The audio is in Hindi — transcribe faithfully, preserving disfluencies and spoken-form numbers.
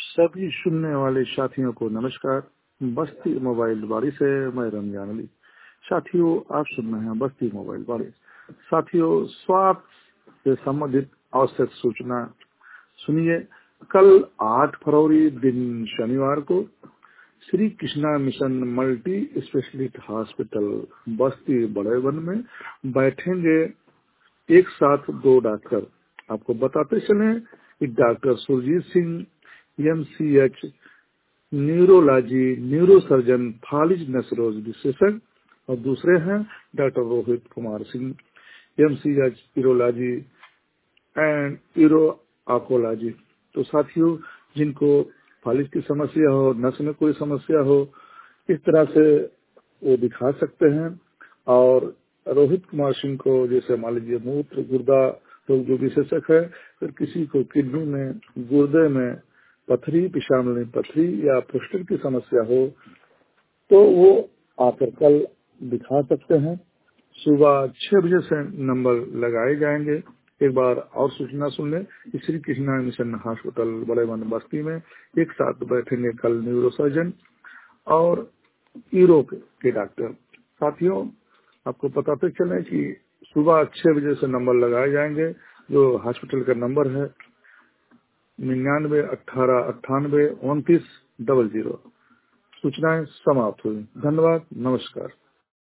सभी सुनने वाले साथियों को नमस्कार। बस्ती मोबाइल बाड़ी से मैं रमजान अली। साथियों, आप सुन रहे हैं बस्ती मोबाइल बाड़ी। साथियों, स्वास्थ्य से संबंधित आवश्यक सूचना सुनिए। कल आठ फरवरी दिन शनिवार को Shri Krishna mission multi specialist hospital Basti Bade one में बैठेंगे एक साथ दो डॉक्टर। आपको बताते चले कि doctor Surjeet Singh M C H neurology neuro surgeon फालिज नसरोज विशेषज्ञ और दूसरे हैं doctor Rohit Kumar Singh M C H urology and uro oncology. तो साथियों, जिनको फालिज की समस्या हो, नस में कोई समस्या हो, इस तरह से वो दिखा सकते हैं। और रोहित कुमार सिंह को जैसे मान लीजिए मूत्र गुर्दा रोग जो विशेषज्ञ है, फिर किसी को किडनी में, गुर्दे में पथरी, पेशाब में पथरी या प्रोस्टेट की समस्या हो तो वो आकर कल दिखा सकते हैं। सुबह छह बजे से नंबर लगाए जाएंगे। एक बार और सूचना सुन लें, श्री कृष्णा मिशन हॉस्पिटल बड़े वन बस्ती में एक साथ बैठेंगे कल न्यूरो सर्जन और यूरोप के डॉक्टर। साथियों, आपको बताते चले कि सुबह छह बजे से नंबर लगाए जाएंगे। जो हॉस्पिटल का नंबर है निन्यानवे अठारह अट्ठानवे उनतीस डबल जीरो। सूचनाएं समाप्त हुई। धन्यवाद, नमस्कार।